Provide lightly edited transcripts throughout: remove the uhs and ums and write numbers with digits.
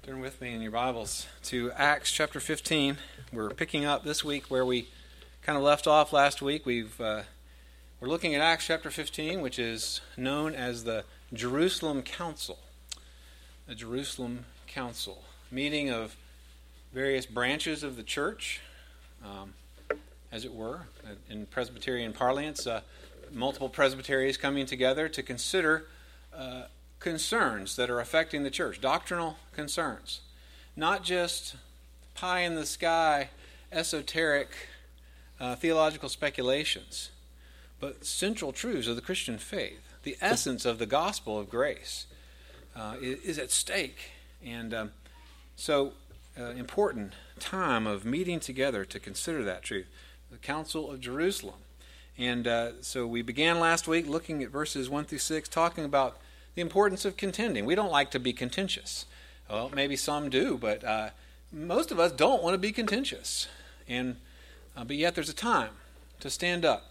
Turn with me in your Bibles to Acts chapter 15. We're picking up this week where we kind of left off last week. We're looking at Acts chapter 15, which is known as the Jerusalem Council. The Jerusalem Council, meeting of various branches of the church, as it were, in Presbyterian parlance, multiple presbyteries coming together to consider concerns that are affecting the church, doctrinal concerns, not just pie-in-the-sky, esoteric theological speculations, but central truths of the Christian faith. The essence of the gospel of grace is at stake, and so important time of meeting together to consider that truth, the Council of Jerusalem. And so we began last week looking at verses 1 through 6, talking about the importance of contending. We don't like to be contentious. Well, maybe some do, but most of us don't want to be contentious. And but yet there's a time to stand up,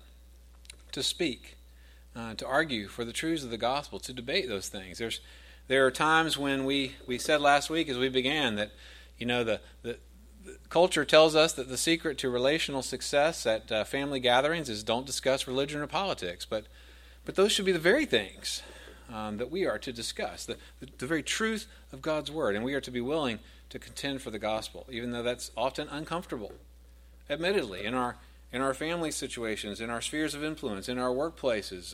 to speak, to argue for the truths of the gospel, to debate those things. There are times when we said last week as we began that, you know, the culture tells us that the secret to relational success at family gatherings is don't discuss religion or politics. But those should be the very things that we are to discuss, the very truth of God's Word, and we are to be willing to contend for the gospel, even though that's often uncomfortable. Admittedly, in our family situations, in our spheres of influence, in our workplaces,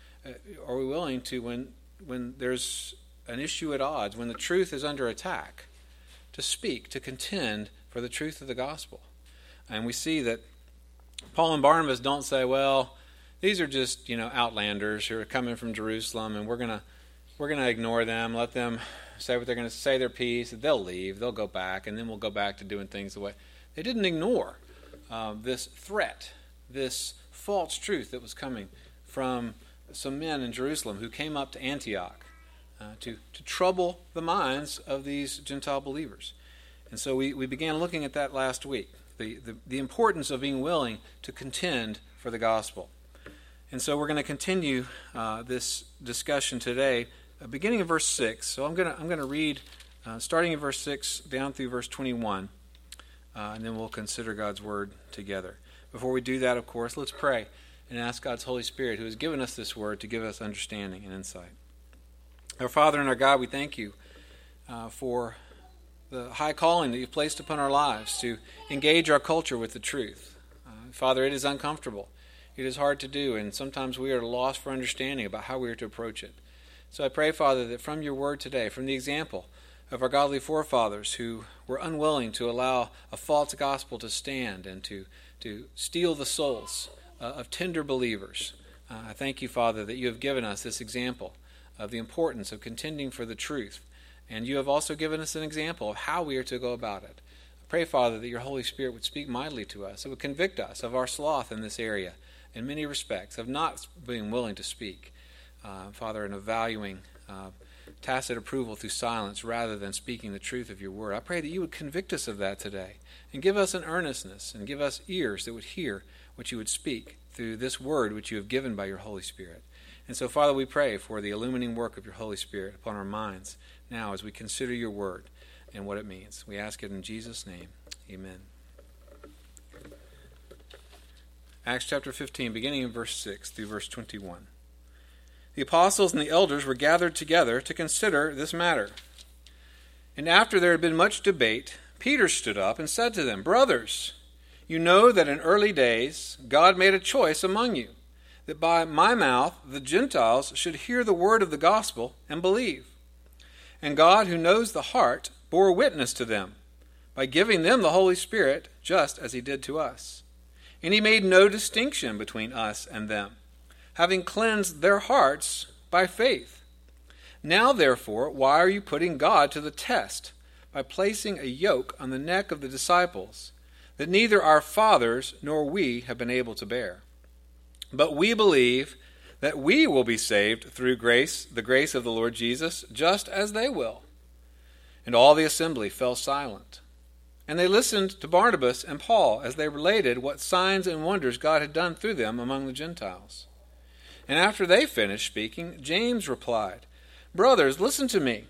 are we willing to, when there's an issue at odds, when the truth is under attack, to speak, to contend for the truth of the gospel? And we see that Paul and Barnabas don't say, well, these are just, outlanders who are coming from Jerusalem, and we're gonna ignore them, let them say what they're going to say, their piece, they'll leave, they'll go back, and then we'll go back to doing things the way. They didn't ignore this threat, this false truth that was coming from some men in Jerusalem who came up to Antioch to trouble the minds of these Gentile believers. And so we began looking at that last week, the importance of being willing to contend for the gospel. And so we're going to continue this discussion today, beginning in verse 6. So I'm going to read, starting in verse 6 down through verse 21, and then we'll consider God's Word together. Before we do that, of course, let's pray and ask God's Holy Spirit, who has given us this Word, to give us understanding and insight. Our Father and our God, we thank you for the high calling that you've placed upon our lives to engage our culture with the truth. Father, it is uncomfortable. It is hard to do, and sometimes we are lost for understanding about how we are to approach it. So I pray, Father, that from your word today, from the example of our godly forefathers who were unwilling to allow a false gospel to stand and to steal the souls of tender believers, I thank you, Father, that you have given us this example of the importance of contending for the truth, and you have also given us an example of how we are to go about it. I pray, Father, that your Holy Spirit would speak mightily to us. It would convict us of our sloth in this area, in many respects, of not being willing to speak, Father, and of valuing tacit approval through silence rather than speaking the truth of your word. I pray that you would convict us of that today and give us an earnestness and give us ears that would hear what you would speak through this word which you have given by your Holy Spirit. And so, Father, we pray for the illumining work of your Holy Spirit upon our minds now as we consider your word and what it means. We ask it in Jesus' name. Amen. Acts chapter 15, beginning in verse 6 through verse 21. The apostles and the elders were gathered together to consider this matter. And after there had been much debate, Peter stood up and said to them, "Brothers, you know that in early days God made a choice among you, that by my mouth the Gentiles should hear the word of the gospel and believe. And God, who knows the heart, bore witness to them, by giving them the Holy Spirit, just as he did to us. And he made no distinction between us and them, having cleansed their hearts by faith. Now, therefore, why are you putting God to the test by placing a yoke on the neck of the disciples that neither our fathers nor we have been able to bear? But we believe that we will be saved through grace, the grace of the Lord Jesus, just as they will." And all the assembly fell silent. And they listened to Barnabas and Paul as they related what signs and wonders God had done through them among the Gentiles. And after they finished speaking, James replied, "Brothers, listen to me.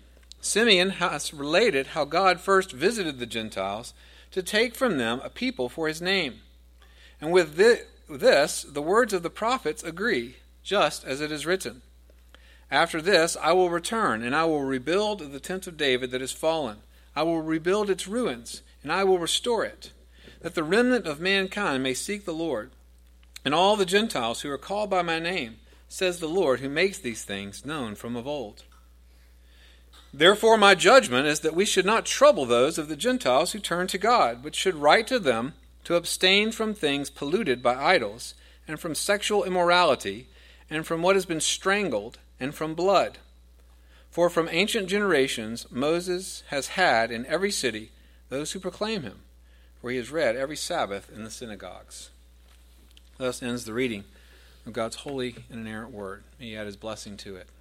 Simeon has related how God first visited the Gentiles to take from them a people for his name. And with this, the words of the prophets agree, just as it is written. After this, I will return, and I will rebuild the tent of David that is fallen. I will rebuild its ruins, and I will restore it, that the remnant of mankind may seek the Lord, and all the Gentiles who are called by my name, says the Lord, who makes these things known from of old. Therefore my judgment is that we should not trouble those of the Gentiles who turn to God, but should write to them to abstain from things polluted by idols, and from sexual immorality, and from what has been strangled, and from blood. For from ancient generations Moses has had in every city those who proclaim him, for he is read every Sabbath in the synagogues. Thus ends the reading of God's holy and inerrant word. May he add his blessing to it.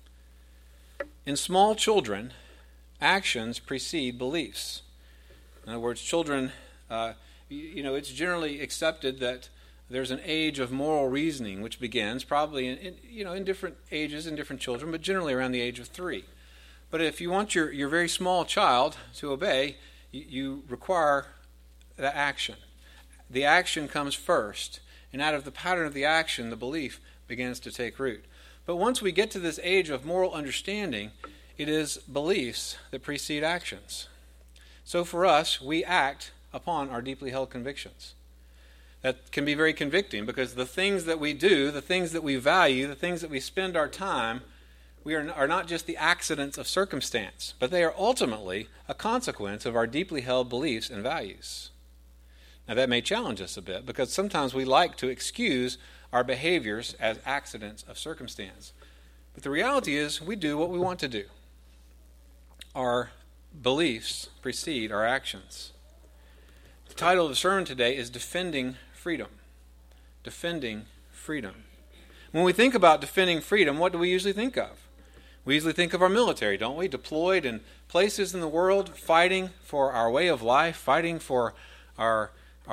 In small children, actions precede beliefs. In other words, children, it's generally accepted that there's an age of moral reasoning which begins probably in different ages in different children, but generally around the age of 3. But if you want your very small child to obey, you require that action. The action comes first, and out of the pattern of the action, the belief begins to take root. But once we get to this age of moral understanding, it is beliefs that precede actions. So for us, we act upon our deeply held convictions. That can be very convicting because the things that we do, the things that we value, the things that we spend our time, are not just the accidents of circumstance, but they are ultimately a consequence of our deeply held beliefs and values. Now that may challenge us a bit because sometimes we like to excuse our behaviors as accidents of circumstance. But the reality is we do what we want to do. Our beliefs precede our actions. The title of the sermon today is Defending Freedom. Defending freedom. When we think about defending freedom, what do we usually think of? We usually think of our military, don't we? Deployed in places in the world, fighting for our way of life, fighting for our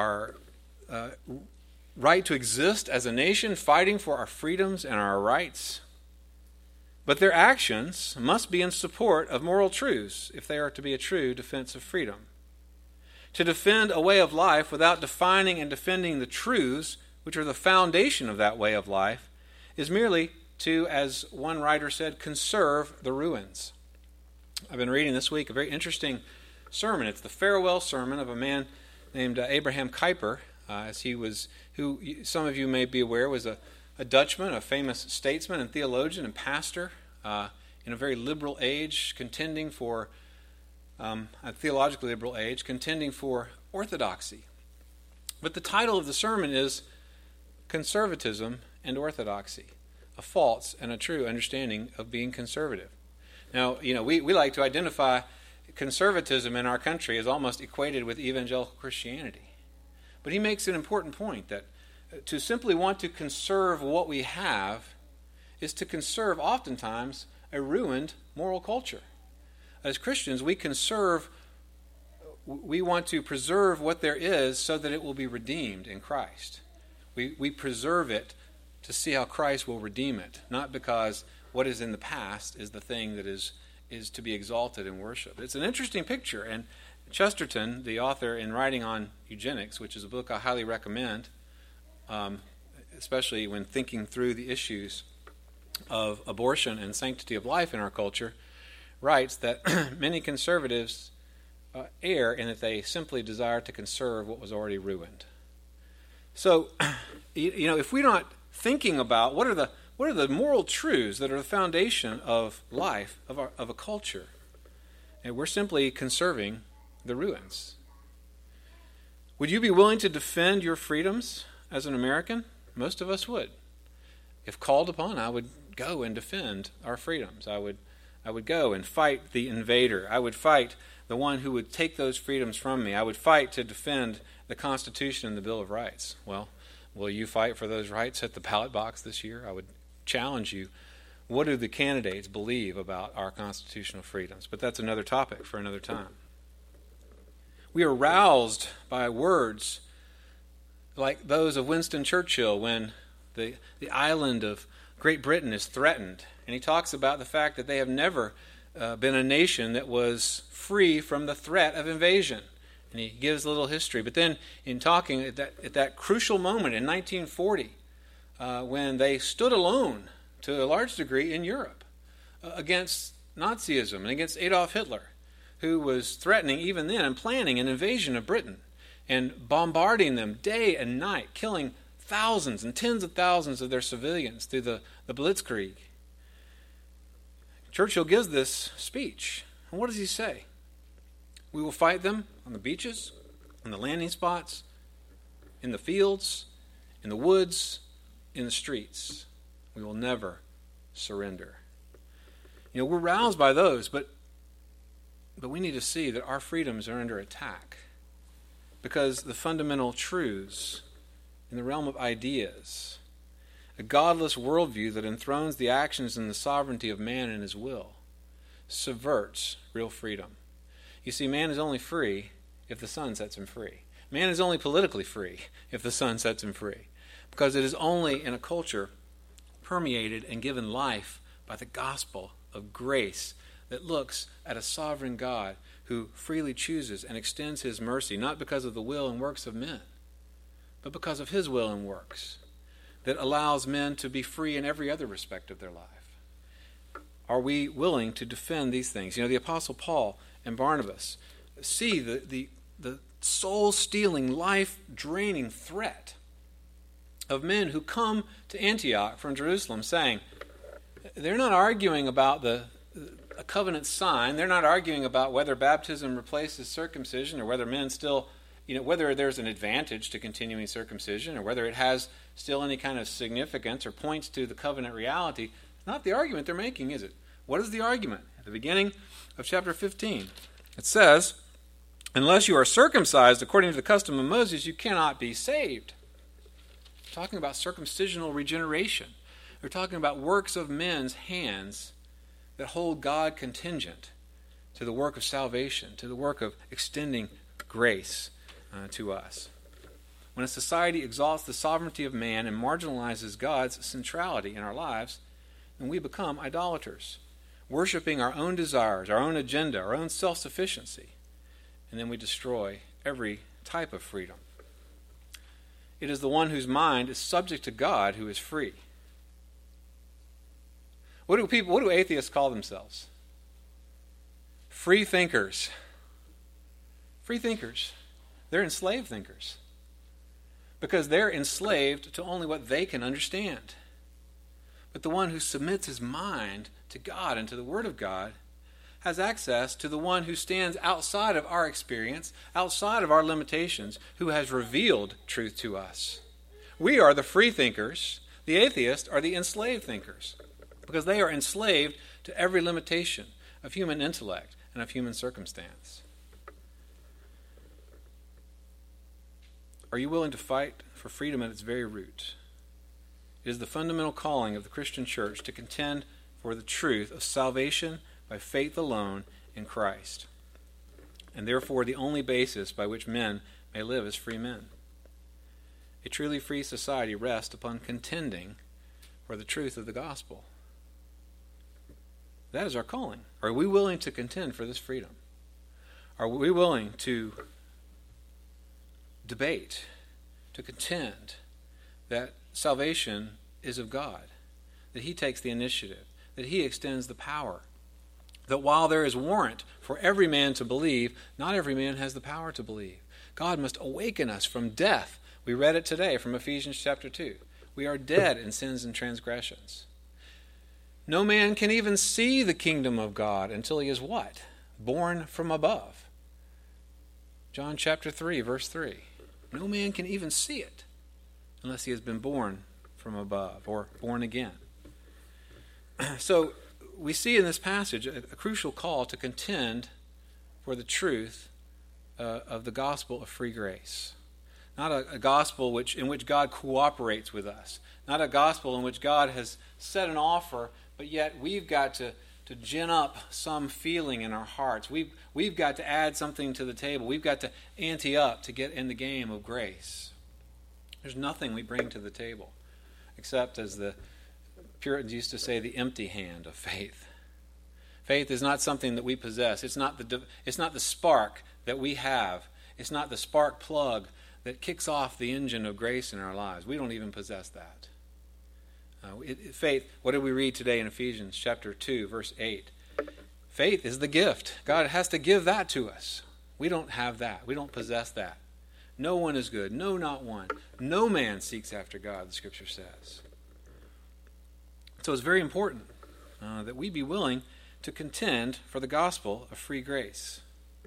right to exist as a nation, fighting for our freedoms and our rights. But their actions must be in support of moral truths if they are to be a true defense of freedom. To defend a way of life without defining and defending the truths, which are the foundation of that way of life, is merely to, as one writer said, conserve the ruins. I've been reading this week a very interesting sermon. It's the farewell sermon of a man named Abraham Kuyper, who some of you may be aware was a Dutchman, a famous statesman and theologian and pastor in a very liberal age, contending for a theologically liberal age, contending for orthodoxy. But the title of the sermon is Conservatism and Orthodoxy, a false and a true understanding of being conservative. Now, we like to identify conservatism in our country as almost equated with evangelical Christianity. But he makes an important point that to simply want to conserve what we have is to conserve oftentimes a ruined moral culture. As Christians, we want to preserve what there is so that it will be redeemed in Christ. We preserve it to see how Christ will redeem it, not because what is in the past is the thing that is to be exalted in worship. It's an interesting picture, and Chesterton, the author, in writing on eugenics, which is a book I highly recommend, especially when thinking through the issues of abortion and sanctity of life in our culture, writes that many conservatives err in that they simply desire to conserve what was already ruined. So, if we're not thinking about what are the moral truths that are the foundation of life, of a culture, and we're simply conserving the ruins. Would you be willing to defend your freedoms as an American? Most of us would. If called upon, I would go and defend our freedoms. I would go and fight the invader. I would fight the one who would take those freedoms from me. I would fight to defend the Constitution and the Bill of Rights. Well, will you fight for those rights at the ballot box this year? I would challenge you. What do the candidates believe about our constitutional freedoms? But that's another topic for another time. We are roused by words like those of Winston Churchill when the island of Great Britain is threatened. And he talks about the fact that they have never been a nation that was free from the threat of invasion. And he gives a little history. But then in talking at that crucial moment in 1940, when they stood alone to a large degree in Europe against Nazism and against Adolf Hitler, who was threatening even then and planning an invasion of Britain and bombarding them day and night, killing thousands and tens of thousands of their civilians through the Blitzkrieg. Churchill gives this speech. And what does he say? We will fight them on the beaches, on the landing spots, in the fields, in the woods, in the streets. We will never surrender. You know, we're roused by those, but we need to see that our freedoms are under attack because the fundamental truths in the realm of ideas, a godless worldview that enthrones the actions and the sovereignty of man and his will, subverts real freedom. You see, man is only free if the Son sets him free. Man is only politically free if the Son sets him free, because it is only in a culture permeated and given life by the gospel of grace that looks at a sovereign God who freely chooses and extends his mercy, not because of the will and works of men, but because of his will and works, that allows men to be free in every other respect of their life. Are we willing to defend these things? You know, the Apostle Paul and Barnabas see the soul-stealing, life-draining threat of men who come to Antioch from Jerusalem saying, they're not arguing about a covenant sign. They're not arguing about whether baptism replaces circumcision or whether men still, whether there's an advantage to continuing circumcision or whether it has still any kind of significance or points to the covenant reality. Not the argument they're making, is it? What is the argument? At the beginning of chapter 15, it says, unless you are circumcised according to the custom of Moses, you cannot be saved. We're talking about circumcisional regeneration. We're talking about works of men's hands that hold God contingent to the work of salvation, to the work of extending grace to us. When a society exalts the sovereignty of man and marginalizes God's centrality in our lives, then we become idolaters, worshiping our own desires, our own agenda, our own self-sufficiency, and then we destroy every type of freedom. It is the one whose mind is subject to God who is free. What do atheists call themselves? Free thinkers. Free thinkers. They're enslaved thinkers. Because they're enslaved to only what they can understand. But the one who submits his mind to God and to the Word of God has access to the one who stands outside of our experience, outside of our limitations, who has revealed truth to us. We are the free thinkers. The atheists are the enslaved thinkers, because they are enslaved to every limitation of human intellect and of human circumstance. Are you willing to fight for freedom at its very root? It is the fundamental calling of the Christian church to contend for the truth of salvation by faith alone in Christ, and therefore the only basis by which men may live as free men. A truly free society rests upon contending for the truth of the gospel. That is our calling. Are we willing to contend for this freedom? Are we willing to debate, to contend that salvation is of God, that He takes the initiative, that He extends the power, that while there is warrant for every man to believe, not every man has the power to believe. God must awaken us from death. We read it today from Ephesians chapter 2. We are dead in sins and transgressions. No man can even see the kingdom of God until he is what? Born from above. John chapter 3, verse 3. No man can even see it unless he has been born from above or born again. So we see in this passage a crucial call to contend for the truth of the gospel of free grace. Not a gospel in which God cooperates with us. Not a gospel in which God has set an offer, but yet we've got to gin up some feeling in our hearts. We've got to add something to the table. We've got to ante up to get in the game of grace. There's nothing we bring to the table except, as the Puritans used to say, the empty hand of faith. Faith is not something that we possess. It's not the spark that we have. It's not the spark plug that kicks off the engine of grace in our lives. We don't even possess that. Faith, what did we read today in Ephesians chapter 2, verse 8? Faith is the gift. God has to give that to us. We don't have that. We don't possess that. No one is good. No, not one. No man seeks after God, the Scripture says. So it's very important that we be willing to contend for the gospel of free grace.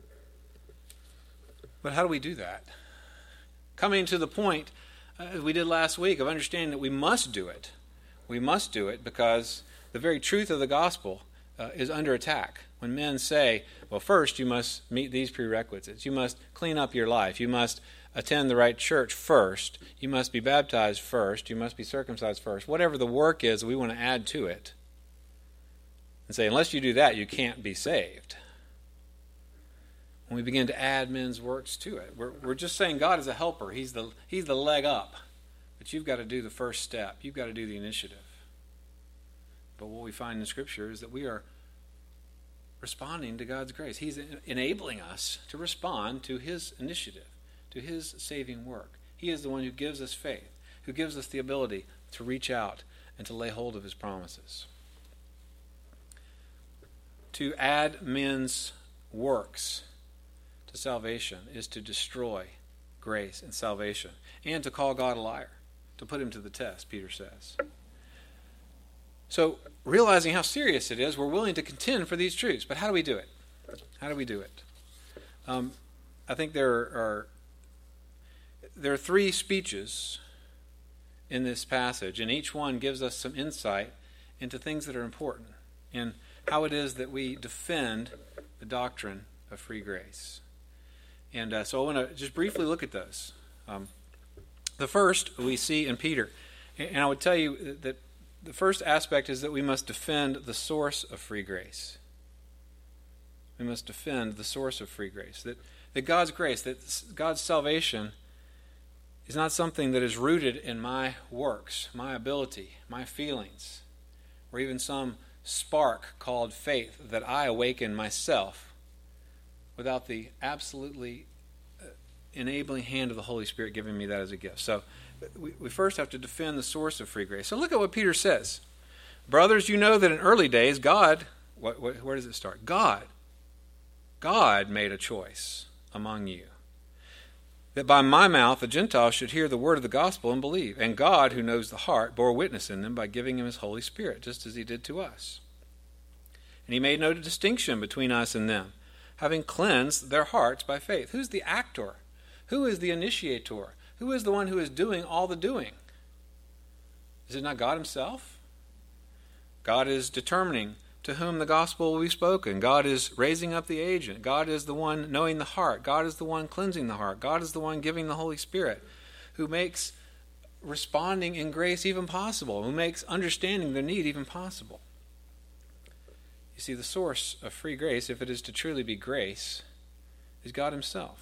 But how do we do that? Coming to the point, as we did last week, of understanding that we must do it. We must do it because the very truth of the gospel is under attack. When men say, well, first you must meet these prerequisites. You must clean up your life. You must attend the right church first. You must be baptized first. You must be circumcised first. Whatever the work is, we want to add to it. And say, unless you do that, you can't be saved. When we begin to add men's works to it, we're just saying God is a helper. He's the leg up. But you've got to do the first step. You've got to do the initiative. But what we find in Scripture is that we are responding to God's grace. He's enabling us to respond to His initiative, to His saving work. He is the one who gives us faith, who gives us the ability to reach out and to lay hold of His promises. To add men's works to salvation is to destroy grace and salvation, and to call God a liar, to put Him to the test, Peter says. So, realizing how serious it is, we're willing to contend for these truths. But how do we do it? How do we do it? I think there are three speeches in this passage, and each one gives us some insight into things that are important in how it is that we defend the doctrine of free grace. And so I want to just briefly look at those. The first we see in Peter. And I would tell you that the first aspect is that we must defend the source of free grace. We must defend the source of free grace. That God's grace, that God's salvation is not something that is rooted in my works, my ability, my feelings, or even some spark called faith that I awaken myself without the absolutely enabling hand of the Holy Spirit giving me that as a gift. So we first have to defend the source of free grace. So look at what Peter says. Brothers, you know that in early days God, where does it start? God made a choice among you, that by my mouth the Gentiles should hear the word of the gospel and believe. And God, who knows the heart, bore witness in them by giving him his Holy Spirit, just as he did to us. And he made no distinction between us and them, having cleansed their hearts by faith. Who's the actor? Who is the initiator? Who is the one who is doing all the doing? Is it not God himself? God is determining to whom the gospel will be spoken. God is raising up the agent. God is the one knowing the heart. God is the one cleansing the heart. God is the one giving the Holy Spirit, who makes responding in grace even possible, who makes understanding the need even possible. You see, the source of free grace, if it is to truly be grace, is God himself.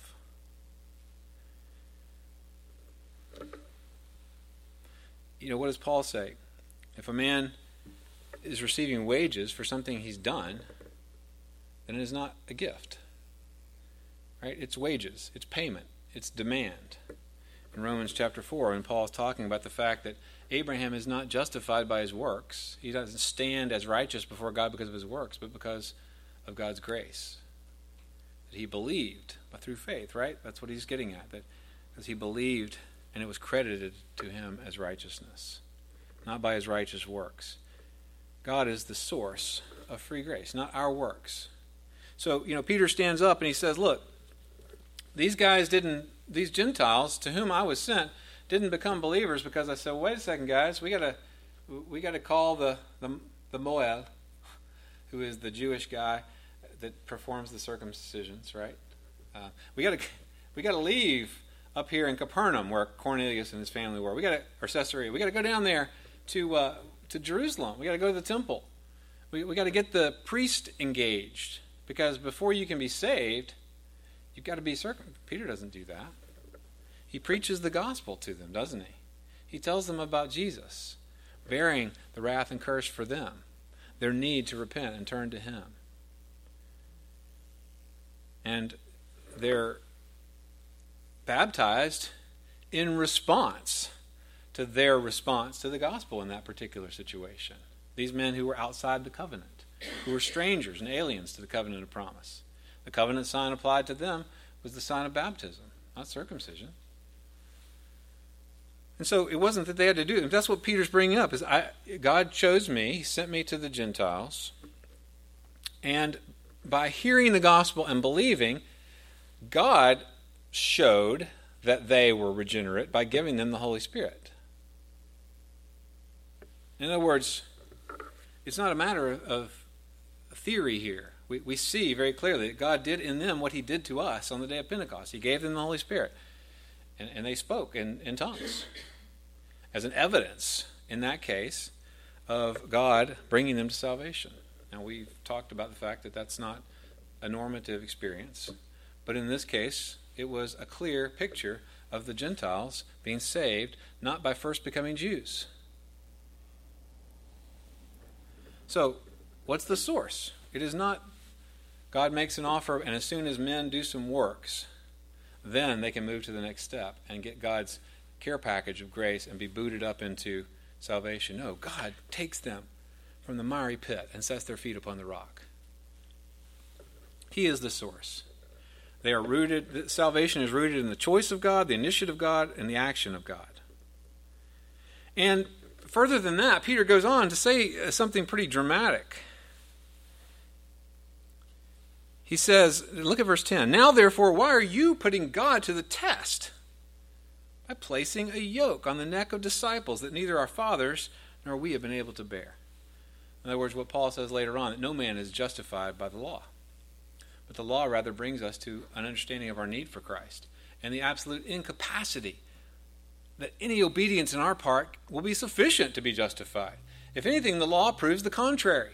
You know, what does Paul say? If a man is receiving wages for something he's done, then it is not a gift. Right? It's wages. It's payment. It's demand. In Romans chapter 4, when Paul is talking about the fact that Abraham is not justified by his works, he doesn't stand as righteous before God because of his works, but because of God's grace. That he believed through faith, right? That's what he's getting at. That because he believed and it was credited to him as righteousness, not by his righteous works. God is the source of free grace, not our works. So, Peter stands up and he says, look, these Gentiles to whom I was sent didn't become believers because I said, well, wait a second, guys, we got to call the Moel, who is the Jewish guy that performs the circumcisions, right? We got to leave up here in Capernaum, where Cornelius and his family were. Or Caesarea. We got to go down there to Jerusalem. We got to go to the temple. We got to get the priest engaged, because before you can be saved, you've got to be circumcised. Peter doesn't do that. He preaches the gospel to them, doesn't he? He tells them about Jesus, bearing the wrath and curse for them, their need to repent and turn to him. And they're baptized in response to their response to the gospel in that particular situation. These men who were outside the covenant, who were strangers and aliens to the covenant of promise. The covenant sign applied to them was the sign of baptism, not circumcision. And so it wasn't that they had to do it. That's what Peter's bringing up, is God chose me, he sent me to the Gentiles, and by hearing the gospel and believing, God showed that they were regenerate by giving them the Holy Spirit. In other words, it's not a matter of theory here. We see very clearly that God did in them what he did to us on the day of Pentecost. He gave them the Holy Spirit. And they spoke in tongues as an evidence, in that case, of God bringing them to salvation. Now, we've talked about the fact that that's not a normative experience. But in this case, it was a clear picture of the Gentiles being saved, not by first becoming Jews. So, what's the source? It is not God makes an offer, and as soon as men do some works, then they can move to the next step and get God's care package of grace and be booted up into salvation. No, God takes them from the miry pit and sets their feet upon the rock. He is the source. They are rooted, salvation is rooted in the choice of God, the initiative of God, and the action of God. And further than that, Peter goes on to say something pretty dramatic. He says, look at verse 10. Now, therefore, why are you putting God to the test? By placing a yoke on the neck of disciples that neither our fathers nor we have been able to bear. In other words, what Paul says later on, that no man is justified by the law. But the law rather brings us to an understanding of our need for Christ and the absolute incapacity that any obedience in our part will be sufficient to be justified. If anything, the law proves the contrary.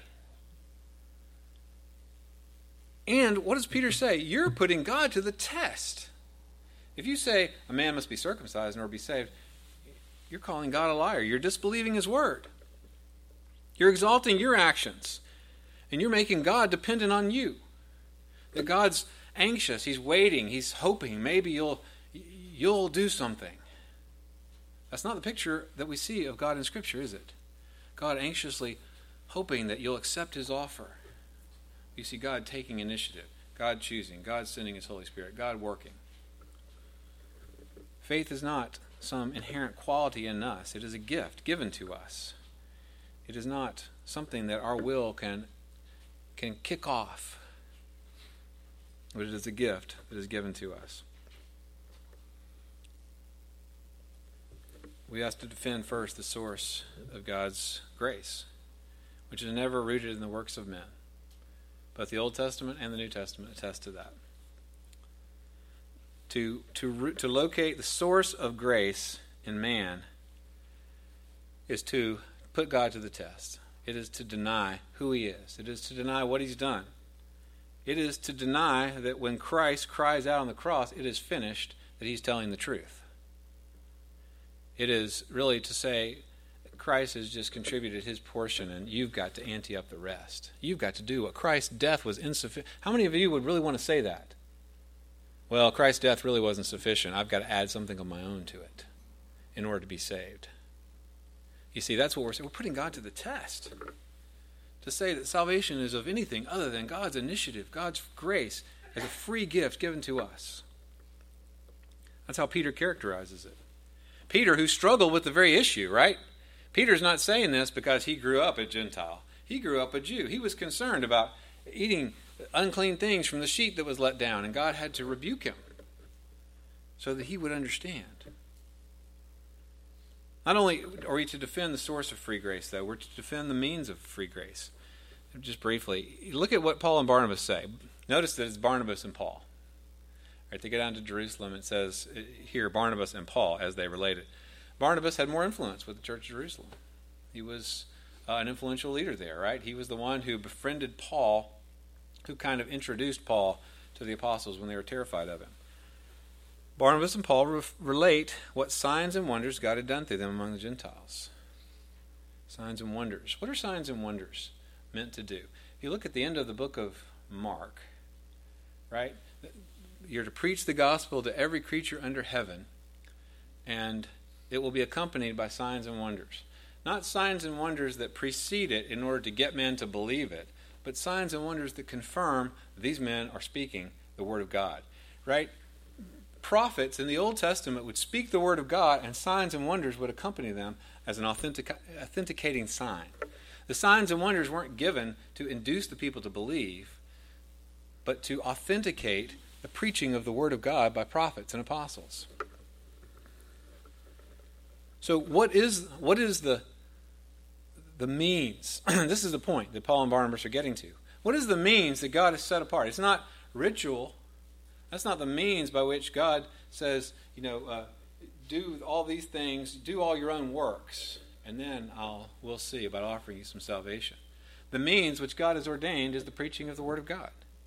And what does Peter say? You're putting God to the test. If you say a man must be circumcised in order to be saved, you're calling God a liar. You're disbelieving his word. You're exalting your actions. And you're making God dependent on you. That God's anxious. He's waiting. He's hoping. Maybe you'll do something. That's not the picture that we see of God in Scripture, is it? God anxiously hoping that you'll accept his offer. You see God taking initiative, God choosing, God sending his Holy Spirit, God working. Faith is not some inherent quality in us. It is a gift given to us. It is not something that our will can kick off. But it is a gift that is given to us. We have to defend first the source of God's grace, which is never rooted in the works of men. But the Old Testament and the New Testament attest to that. To locate the source of grace in man is to put God to the test. It is to deny who he is. It is to deny what he's done. It is to deny that when Christ cries out on the cross, it is finished, that he's telling the truth. It is really to say Christ has just contributed his portion and you've got to ante up the rest. You've got to do what Christ's death was insufficient. How many of you would really want to say that? Well, Christ's death really wasn't sufficient. I've got to add something of my own to it in order to be saved. You see, that's what we're saying. We're putting God to the test. To say that salvation is of anything other than God's initiative, God's grace as a free gift given to us. That's how Peter characterizes it. Peter, who struggled with the very issue, right? Peter's not saying this because he grew up a Gentile. He grew up a Jew. He was concerned about eating unclean things from the sheep that was let down, and God had to rebuke him so that he would understand. Not only are we to defend the source of free grace, though, we're to defend the means of free grace. Just briefly, look at what Paul and Barnabas say. Notice that it's Barnabas and Paul. Right, they go down to Jerusalem. It says here Barnabas and Paul as they related. Barnabas had more influence with the church of Jerusalem. He was an influential leader there, right? He was the one who befriended Paul, who kind of introduced Paul to the apostles when they were terrified of him. Barnabas and Paul relate what signs and wonders God had done through them among the Gentiles. Signs and wonders. What are signs and wonders meant to do? If you look at the end of the book of Mark, right? you're to preach the gospel to every creature under heaven, and it will be accompanied by signs and wonders. Not signs and wonders that precede it in order to get men to believe it, but signs and wonders that confirm these men are speaking the word of God. Right? Prophets in the Old Testament would speak the word of God, and signs and wonders would accompany them as an authenticating sign. The signs and wonders weren't given to induce the people to believe, but to authenticate the preaching of the word of God by prophets and apostles. So what is the means? This is the point that Paul and Barnabas are getting to. What is the means that God has set apart? It's not ritual. That's not the means by which God says, do all these things, do all your own works, and then we'll see about offering you some salvation. The means which God has ordained is the preaching of the word of God.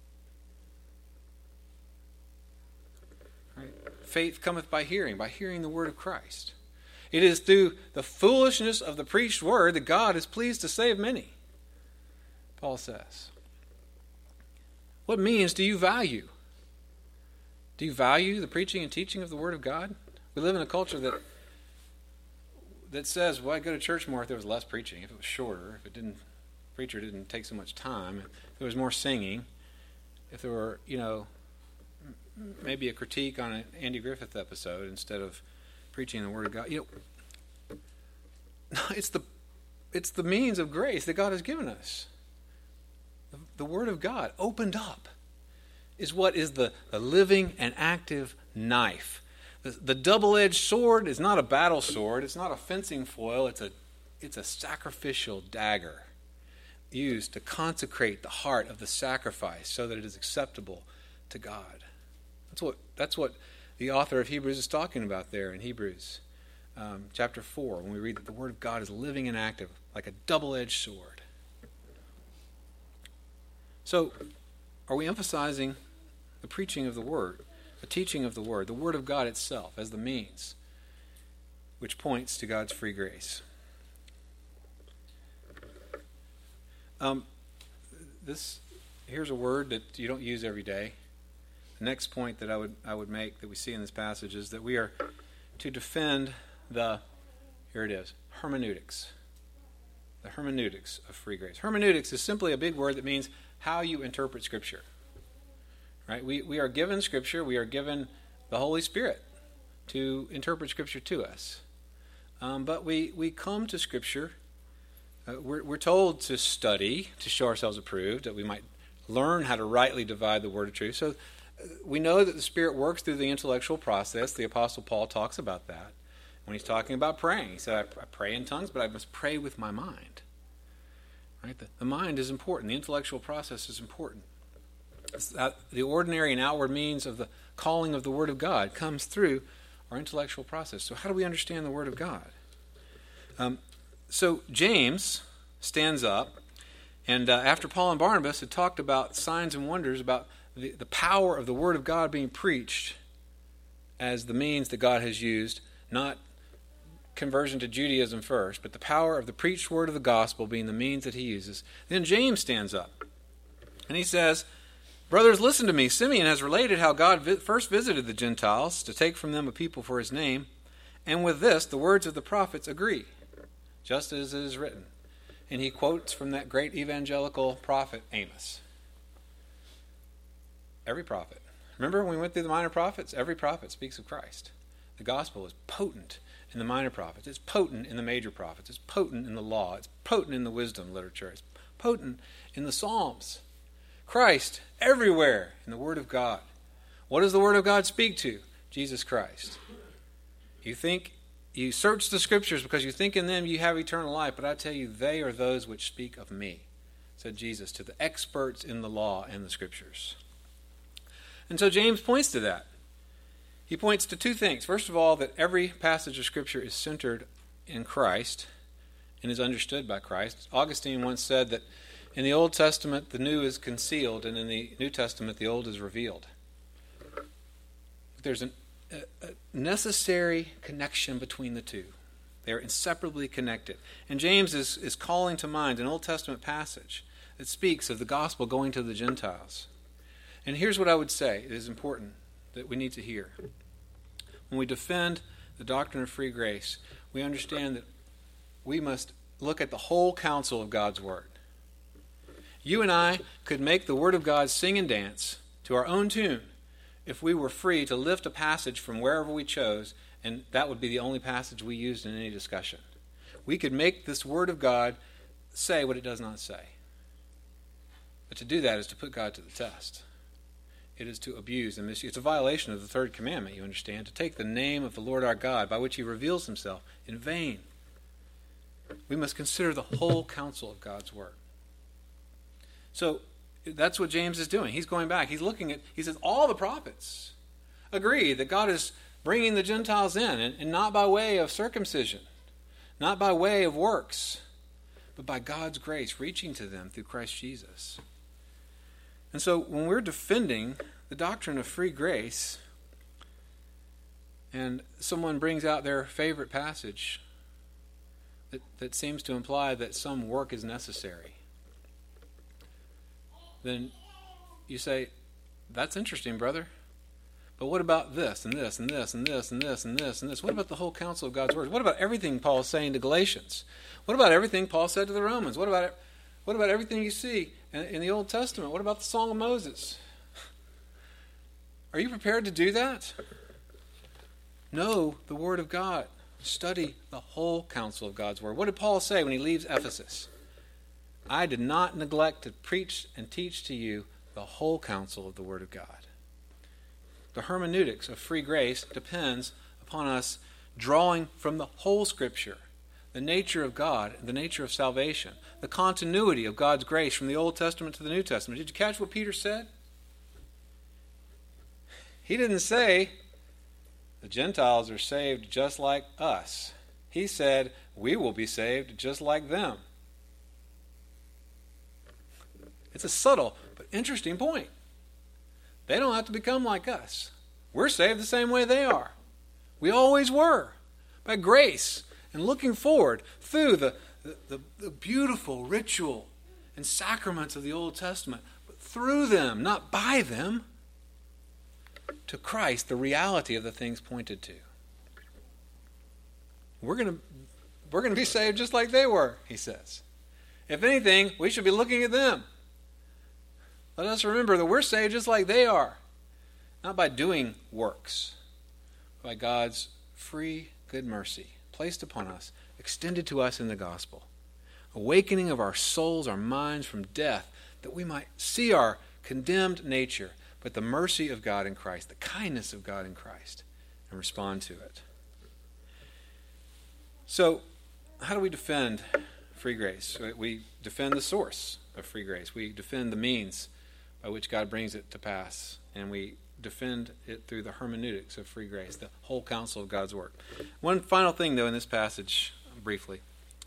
Right? Faith cometh by hearing the word of Christ. It is through the foolishness of the preached word that God is pleased to save many, Paul says. What means do you value? Do you value the preaching and teaching of the word of God? We live in a culture that says, well, I'd go to church more if there was less preaching, if it was shorter, if preacher didn't take so much time, if there was more singing, if there were, maybe a critique on an Andy Griffith episode instead of preaching the word of God. It's the means of grace that God has given us. The word of God opened up is what is the living and active knife. The double-edged sword is not a battle sword. It's not a fencing foil. It's a sacrificial dagger used to consecrate the heart of the sacrifice so that it is acceptable to God. That's what the author of Hebrews is talking about there in Hebrews chapter 4, when we read that the word of God is living and active like a double-edged sword. So, are we emphasizing the preaching of the word, the teaching of the word of God itself as the means which points to God's free grace? Here's a word that you don't use every day. The next point that I would make that we see in this passage is that we are to defend hermeneutics. The hermeneutics of free grace. Hermeneutics is simply a big word that means how you interpret Scripture. Right? We are given Scripture, we are given the Holy Spirit to interpret Scripture to us. But we come to Scripture, we're told to study, to show ourselves approved, that we might learn how to rightly divide the word of truth. So we know that the Spirit works through the intellectual process. The Apostle Paul talks about that when he's talking about praying. He said, I pray in tongues, but I must pray with my mind. Right? The mind is important. The intellectual process is important. The ordinary and outward means of the calling of the Word of God comes through our intellectual process. So how do we understand the Word of God? So James stands up, and after Paul and Barnabas had talked about signs and wonders, about the power of the Word of God being preached as the means that God has used, not conversion to Judaism first, but the power of the preached word of the gospel being the means that he uses. Then James stands up, and he says, brothers, listen to me. Simeon has related how God first visited the Gentiles to take from them a people for his name, and with this the words of the prophets agree, just as it is written. And he quotes from that great evangelical prophet Amos. Every prophet. Remember when we went through the minor prophets? Every prophet speaks of Christ. The gospel is potent in the minor prophets. It's potent in the major prophets. It's potent in the law. It's potent in the wisdom literature. It's potent in the Psalms. Christ everywhere in the Word of God. What does the Word of God speak to? Jesus Christ. You search the Scriptures because you think in them you have eternal life, but I tell you, they are those which speak of me, said Jesus to the experts in the law and the Scriptures. And so James points to that. He points to two things. First of all, that every passage of Scripture is centered in Christ and is understood by Christ. Augustine once said that in the Old Testament, the new is concealed, and in the New Testament, the old is revealed. There's a necessary connection between the two. They are inseparably connected. And James is calling to mind an Old Testament passage that speaks of the gospel going to the Gentiles. And here's what I would say. It is important that we need to hear. When we defend the doctrine of free grace, we understand that we must look at the whole counsel of God's Word. You and I could make the Word of God sing and dance to our own tune if we were free to lift a passage from wherever we chose, and that would be the only passage we used in any discussion. We could make this Word of God say what it does not say. But to do that is to put God to the test. It is to abuse and misuse. It's a violation of the third commandment, you understand, to take the name of the Lord our God, by which he reveals himself, in vain. We must consider the whole counsel of God's Word. So that's what James is doing. He's going back. He says all the prophets agree that God is bringing the Gentiles in, and not by way of circumcision, not by way of works, but by God's grace reaching to them through Christ Jesus. And so when we're defending the doctrine of free grace, and someone brings out their favorite passage that seems to imply that some work is necessary, then you say, that's interesting, brother. But what about this and this and this and this and this and this and this? What about the whole counsel of God's Word? What about everything Paul is saying to Galatians? What about everything Paul said to the Romans? What about everything you see in the Old Testament? What about the Song of Moses? Are you prepared to do that? Know the Word of God. Study the whole counsel of God's Word. What did Paul say when he leaves Ephesus? I did not neglect to preach and teach to you the whole counsel of the Word of God. The hermeneutics of free grace depends upon us drawing from the whole Scripture, the nature of God, the nature of salvation, the continuity of God's grace from the Old Testament to the New Testament. Did you catch what Peter said? He didn't say the Gentiles are saved just like us. He said we will be saved just like them. It's a subtle but interesting point. They don't have to become like us. We're saved the same way they are. We always were. By grace and looking forward through the beautiful ritual and sacraments of the Old Testament, but through them, not by them, to Christ, the reality of the things pointed to. We're going to be saved just like they were, he says. If anything, we should be looking at them. Let us remember that we're saved just like they are, not by doing works, by God's free good mercy placed upon us, extended to us in the gospel, awakening of our souls, our minds from death, that we might see our condemned nature, but the mercy of God in Christ, the kindness of God in Christ, and respond to it. So, how do we defend free grace? We defend the source of free grace. We defend the means by which God brings it to pass, and we defend it through the hermeneutics of free grace, the whole counsel of God's Word. One final thing, though, in this passage, briefly.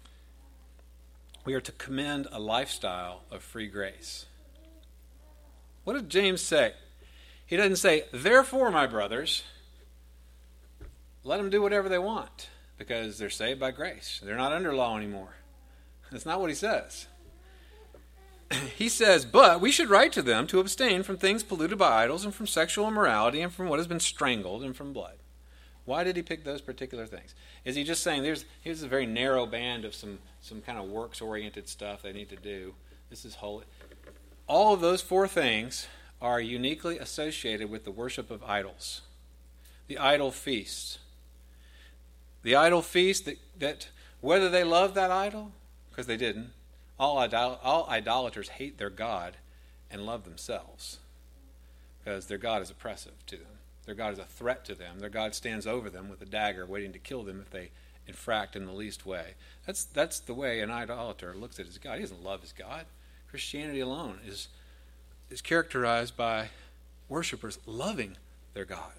We are to commend a lifestyle of free grace. What did James say? He doesn't say, therefore, my brothers, let them do whatever they want, because they're saved by grace. They're not under law anymore. That's not what he says. He says, but we should write to them to abstain from things polluted by idols and from sexual immorality and from what has been strangled and from blood. Why did he pick those particular things? Is he just saying here's a very narrow band of some kind of works-oriented stuff they need to do? This is holy. All of those four things are uniquely associated with the worship of idols. The idol feast. The idol feast that whether they love that idol, because they didn't, all idolaters hate their God and love themselves because their God is oppressive to them. Their God is a threat to them. Their God stands over them with a dagger waiting to kill them if they infract in the least way. That's the way an idolater looks at his God. He doesn't love his God. Christianity alone is characterized by worshipers loving their God.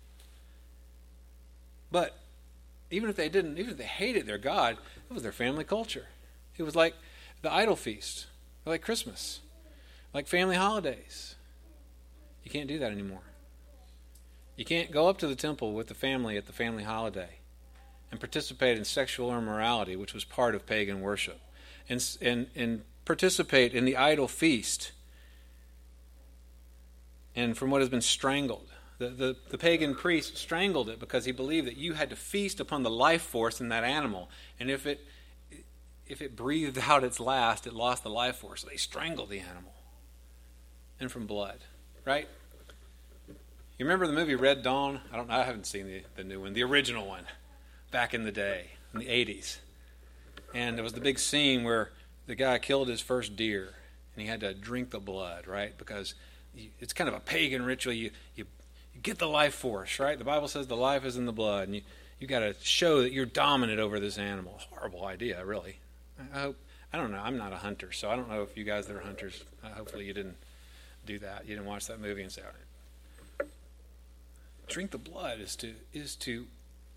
But even if they hated their God, it was their family culture. It was like the idol feast, like Christmas, like family holidays. You can't do that anymore. You can't go up to the temple with the family at the family holiday and participate in sexual immorality, which was part of pagan worship, and participate in the idol feast and from what has been strangled. The pagan priest strangled it because he believed that you had to feast upon the life force in that animal. And if it breathed out its last, it lost the life force. So they strangled the animal. And from blood, right? You remember the movie Red Dawn? I haven't seen the new one, the original one, back in the day, in the 80s. And there was the big scene where the guy killed his first deer, and he had to drink the blood, right? Because it's kind of a pagan ritual. You get the life force, right? The Bible says the life is in the blood, and you got to show that you're dominant over this animal. Horrible idea, really. I don't know. I'm not a hunter, so I don't know if you guys that are hunters, hopefully you didn't do that. You didn't watch that movie and say, all right. Drink the blood is to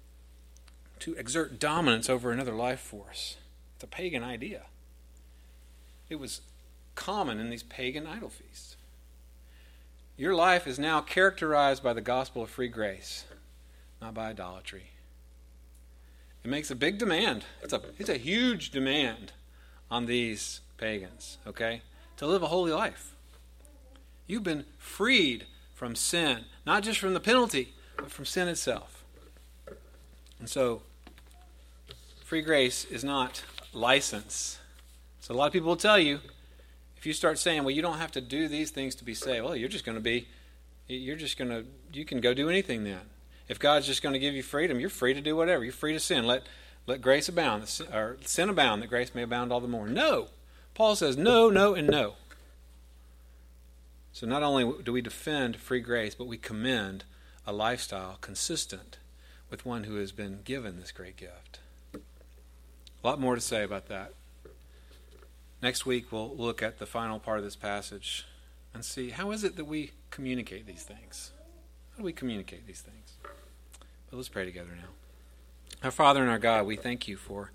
exert dominance over another life force. It's a pagan idea. It was common in these pagan idol feasts. Your life is now characterized by the gospel of free grace, not by idolatry. It makes a big demand. It's a huge demand on these pagans, okay, to live a holy life. You've been freed from sin, not just from the penalty, but from sin itself. And so, free grace is not license. So a lot of people will tell you, if you start saying, well, you don't have to do these things to be saved, well, you can go do anything then. If God's just going to give you freedom, you're free to do whatever. You're free to sin. Let grace abound, or sin abound, that grace may abound all the more. No. Paul says no, no, and no. So not only do we defend free grace, but we commend a lifestyle consistent with one who has been given this great gift. A lot more to say about that. Next week we'll look at the final part of this passage and see how is it that we communicate these things. How do we communicate these things? But let's pray together now. Our Father and our God, we thank you for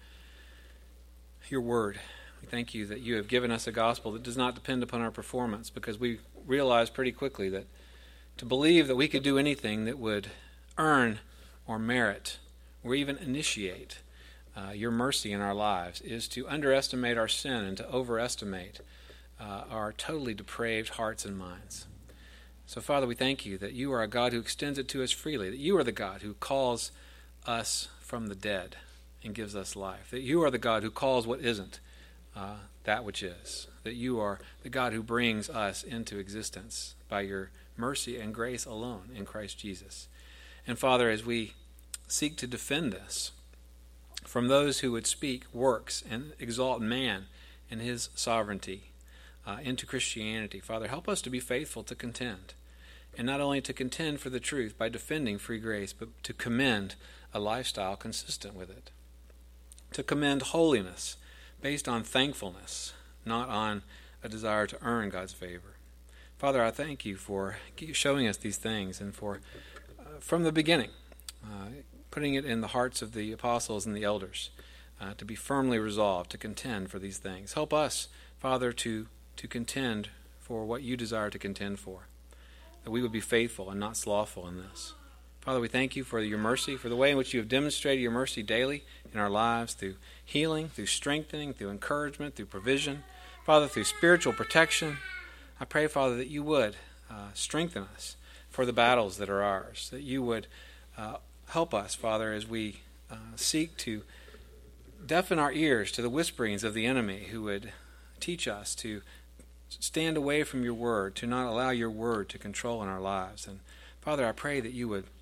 your word. We thank you that you have given us a gospel that does not depend upon our performance, because we realized pretty quickly that to believe that we could do anything that would earn or merit or even initiate your mercy in our lives is to underestimate our sin and to overestimate our totally depraved hearts and minds. So, Father, we thank you that you are a God who extends it to us freely, that you are the God who calls us from the dead and gives us life, that you are the God who calls what isn't that which is, that you are the God who brings us into existence by your mercy and grace alone in Christ Jesus. And, Father, as we seek to defend this from those who would speak works and exalt man and his sovereignty into Christianity, Father, help us to be faithful to contend. And not only to contend for the truth by defending free grace, but to commend a lifestyle consistent with it. To commend holiness based on thankfulness, not on a desire to earn God's favor. Father, I thank you for showing us these things and for, from the beginning, putting it in the hearts of the apostles and the elders to be firmly resolved to contend for these things. Help us, Father, to contend for what you desire to contend for, that we would be faithful and not slothful in this. Father, we thank you for your mercy, for the way in which you have demonstrated your mercy daily in our lives through healing, through strengthening, through encouragement, through provision. Father, through spiritual protection. I pray, Father, that you would strengthen us for the battles that are ours, that you would help us, Father, as we seek to deafen our ears to the whisperings of the enemy who would teach us to stand away from your word, to not allow your word to control in our lives. And Father, I pray that you would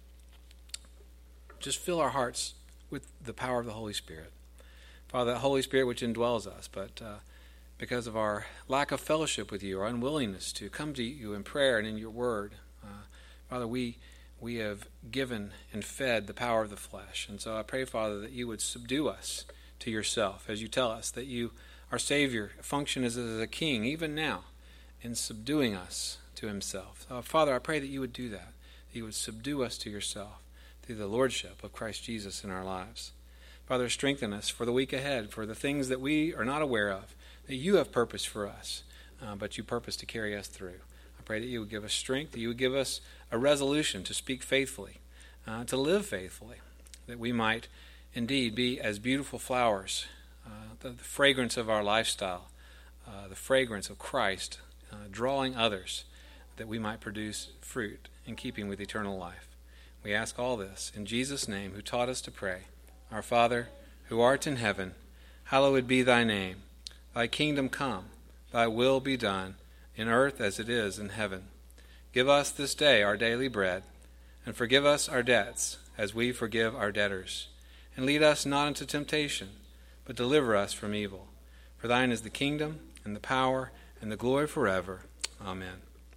just fill our hearts with the power of the Holy Spirit. Father, that Holy Spirit which indwells us, but because of our lack of fellowship with you, our unwillingness to come to you in prayer and in your word, Father, we have given and fed the power of the flesh. And so I pray, Father, that you would subdue us to yourself, as you tell us that you, our Savior, function as a king, even now, in subduing us to himself. Father, I pray that you would do that you would subdue us to yourself through the lordship of Christ Jesus in our lives. Father, strengthen us for the week ahead, for the things that we are not aware of, that you have purpose for us, but you purpose to carry us through. I pray that you would give us strength, that you would give us a resolution to speak faithfully, to live faithfully, that we might indeed be as beautiful flowers, the fragrance of our lifestyle, the fragrance of Christ, drawing others, that we might produce fruit in keeping with eternal life. We ask all this in Jesus' name, who taught us to pray. Our Father, who art in heaven, hallowed be thy name. Thy kingdom come, thy will be done, in earth as it is in heaven. Give us this day our daily bread, and forgive us our debts, as we forgive our debtors. And lead us not into temptation, but deliver us from evil. For thine is the kingdom, and the power, and the glory forever. Amen.